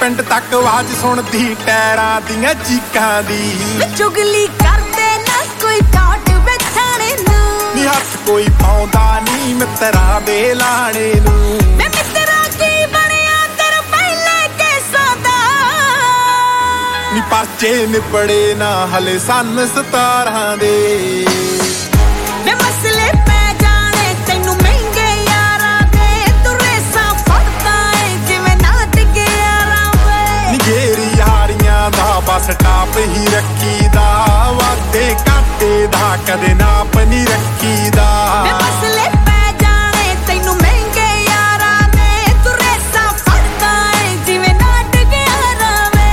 पिंड तक आवाज सुनदी टैरां दियां चीकां दी। चुगली करदे ना कोई काट बेठाणे नू, नी हथ कोई पाउंदा नी मित्तरां दे लाणे नू। मैं मित्तरा की बनिया तेरे पहले केसां दा, नी परचे निबड़े ना हले सन 17 दे। मैं मसले पै जाने तैनू महंगे यारां दे, तू रेसां फड़दा है जिवें नाट के यारां वे। नी घेरी यारियां दा बस टाप ही रखीदा, वादे घाटे दा कदे नाप नी रखीदा। मैं मसले पै जाने तैनू महंगे यारां दे, तू रेसां फड़दा है जिवें नाट के यारां वे।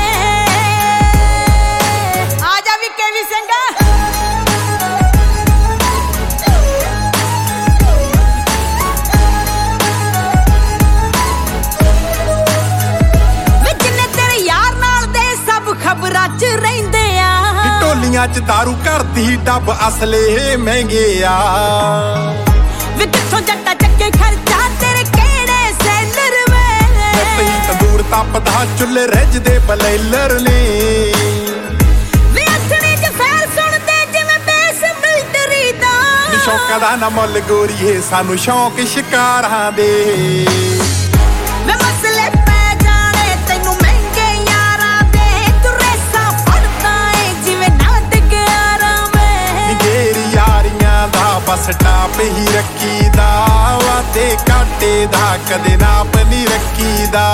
आजा वी केवी सिंह खबरां च रहिंदे आ, ढोलियां च दारू करदी डब असले महंगे आ। वे किथों जट्टा चक्के खर्चा तेरे केड़े सैलर वे। नत्ती तंदूर तपदा चुल्हे रजदे बलैलर ने, वे अथणे च फैल सुनदे जिवें बेस मिलटरी दा। शौकां दा ना मुੱਲ गोरीए सानू शौक शिकारां दे। वे मसले पै जाने तैनू महंगे यारां दे, तू रेसां फड़दा है जिवें नाट के यारां वे। घेरी यारियां दा बस टाप ही रखीदा, वादे घाटे दा कदे नाप नी रखीदा।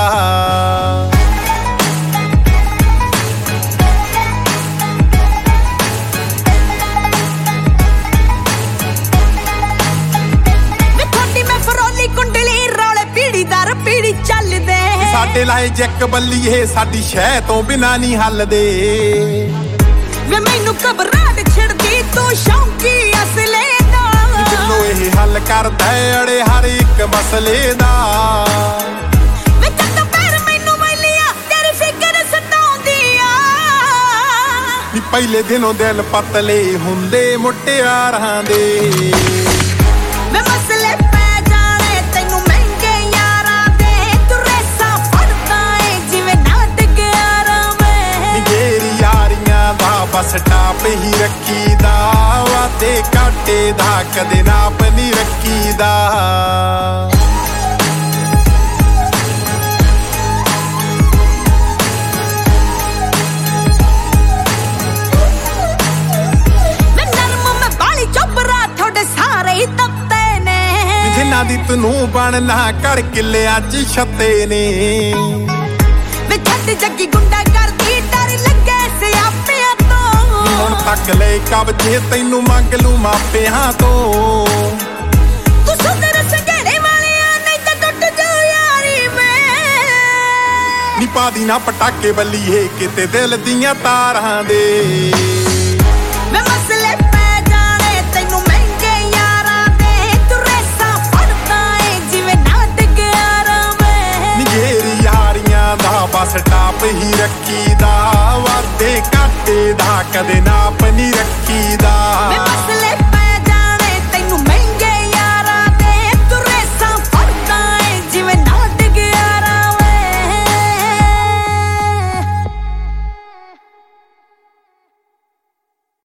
साडे लाए जैक बल्लीए साडी शह तो बिना नहीं हलदे। वे मैनू घबराहट छिड़दी तू शौकी असले दा, दिलों ये हल करदा अड़े हर एक मसले दा। वे चंगा पैर मैनू मैलिया तेरी फिकर सताउंदी आ, नी पहले दिनों दिल पतले हुंदे मुटियारां दे। वे मसले पै जाने तैनू महंगे यारां दे, तू रेसां फड़दा है जिवें नाट के यारां वे। नी घेरी यारियां दा बस टाप ही रखीदा, वादे घाटे दा कदे नाप नी रखीदा। जिन्ना दी तनू बनना कर किलियां च छत्ते ने, वे छट जगी गुंडा करदी डर लगे सियापियां तो। हुण तक ले कब्जे तैनू मंग लू मापियां तो। तू सुधर संघेड़े वालिया नहीं ते टुट जाओ यारी में, नी पादी ना पटाके बल्लीए किते दिल दियां तारां दे। वे मसले पै जाने तैनू महंगे यारां दे, तू रेसां फड़दा है जिवें नाट के यारां वे। नी घेरी यारियां दा बस टाप ही रखीदा, वादे घाटे दा कदे नाप नी रखीदा।